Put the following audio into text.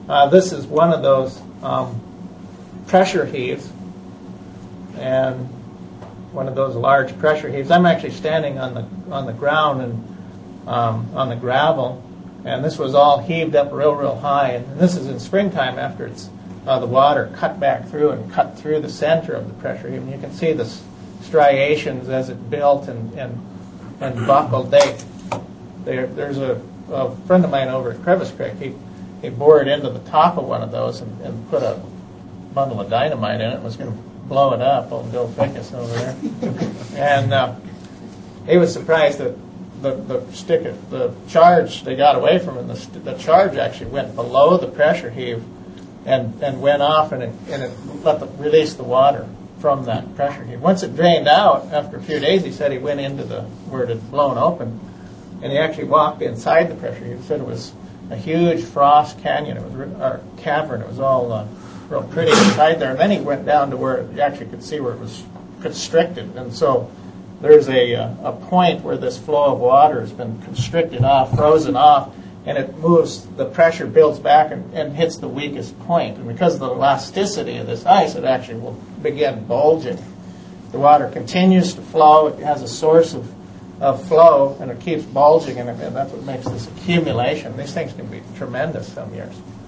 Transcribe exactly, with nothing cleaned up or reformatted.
Uh, this is one of those um, pressure heaves, and one of those large pressure heaves. I'm actually standing on the on the ground and um, on the gravel, and this was all heaved up real, real high. And this is in springtime after it's uh, the water cut back through and cut through the center of the pressure heave. And you can see the striations as it built and and, and buckled. They, there, there's a, a friend of mine over at Crevice Creek. He he bored into the top of one of those and, and put a bundle of dynamite in it and was going to blow it up. Old Bill Fickus over there. And uh, he was surprised that the, the stick of the charge they got away from it, the, the charge actually went below the pressure heave and, and went off and it, and it let the, released the water from that pressure heave. Once it drained out, after a few days, he said he went into the where it had blown open, and he actually walked inside the pressure heave. He said it was a huge frost canyon. It was or cavern. It was all uh, real pretty inside there. And then he went down to where you actually could see where it was constricted. And so there's a a point where this flow of water has been constricted off, frozen off, and it moves. The pressure builds back and, and hits the weakest point. And because of the elasticity of this ice, it actually will begin bulging. The water continues to flow. It has a source of of flow, and it keeps bulging, and, and that's what makes this accumulation. These things can be tremendous some years.